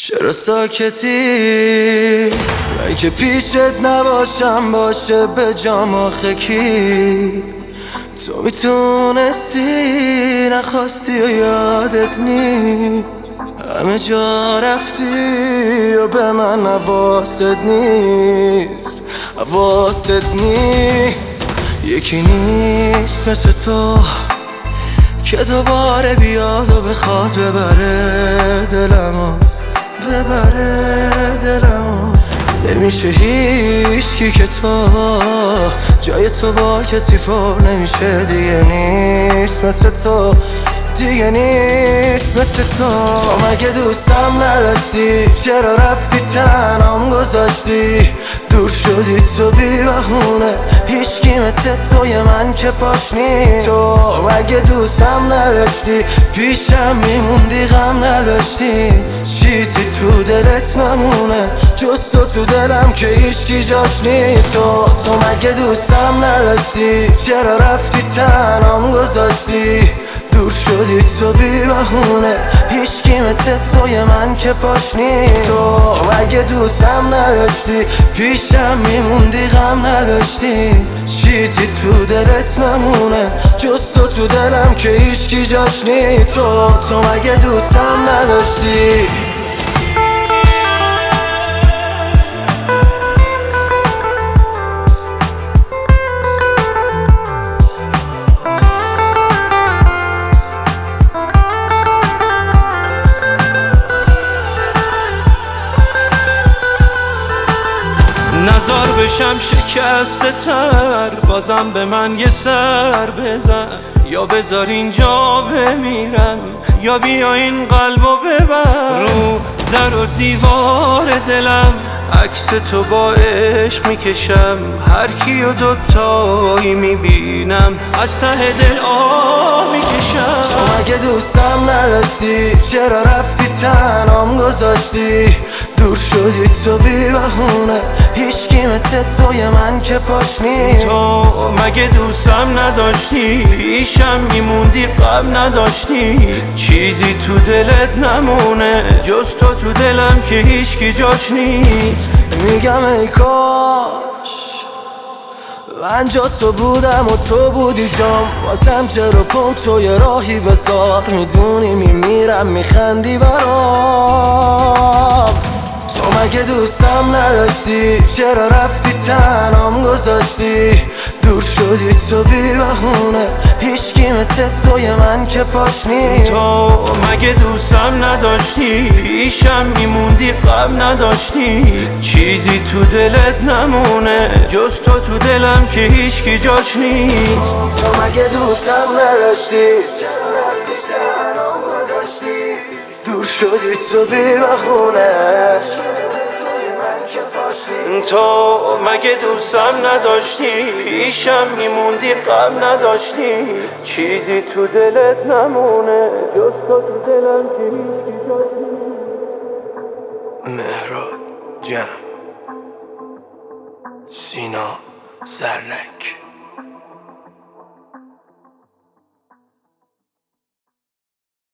چرا ساکتی؟ من که پیشت نباشم باشه به جام آخه کی؟ تو میتونستی نخواستی و یادت نیست، همه جا رفتی و به من حواست نیست، حواست نیست. یکی نیست مثل تو که دوباره بیاد و بخواد ببره دلمو، ببره دلمو. نمیشه هیچکی که تو جای تو با کسی پر نمیشه، دیگه نیست مثل تو، دیگه نیست مثل تو. تو مگه دوستم نداشتی؟ چرا رفتی تنهام گذاشتی؟ دور شدی تو بی بهونه، هیچکی مثل توی من که پاش نیست. تو مگه دوستم نداشتی؟ پیشم میموندی غم نداشتی، چیزی تو دلت نمونه جز تو دلم که هیچکی جاش نیست. تو مگه دوستم نداشتی؟ چرا رفتی تنهام گذاشتی؟ دور شدی تو بی بهونه، هیچکی مثل توی من که پاش نیست. تو مگه دوستم نداشتی؟ پیشم میموندی غم نداشتی، چیزی تو دلت نمونه جز تو دلم که هیچکی جاش نیست. تو مگه دوستم نداشتی؟ نزار بشم شکسته تر، بازم به من یه سر بزن، یا بذار اینجا بمیرم یا بیا این قلبو ببر. رو در و دیوار دلم عکس تو با عشق میکشم، هر کیو دوتایی میبینم از ته دل آه میکشم. تو مگه دوستم نداشتی؟ چرا رفتی تنهام گذاشتی؟ دور شدی تو بی بهونه، هیچکی مثل توی من که پاش نیست. تو مگه دوستم نداشتی؟ پیشم میموندی غم نداشتی، چیزی تو دلت نمونه جز تو دلم که هیچکی جاش نیست. میگم ای کاش من جا تو بودم و تو بودی جام، واسم چرا پم توی راهی بذار، میدونی میمیرم میخندی برام. تو مگه دوستم نداشتی؟ چرا رفتی تنهام گذاشتی؟ دور شدی تو بی بهونه، هیچکی مثل توی من که پاش نیست. تو مگه دوستم نداشتی؟ پیشم میموندی غم نداشتی، چیزی تو دلت نمونه جز تو دلم که هیچکی جاش نیست. تو مگه دوستم نداشتی؟ چرا رفتی تنهام گذاشتی؟ دور شدی تو بی بهونه، تو مگه دوستم نداشتی؟ پیشم میموندی غم نداشتی، چیزی تو دلت نمونه جز تو دلم که هیچکی جاش نیست. مهراد جمع، سینا زرنک.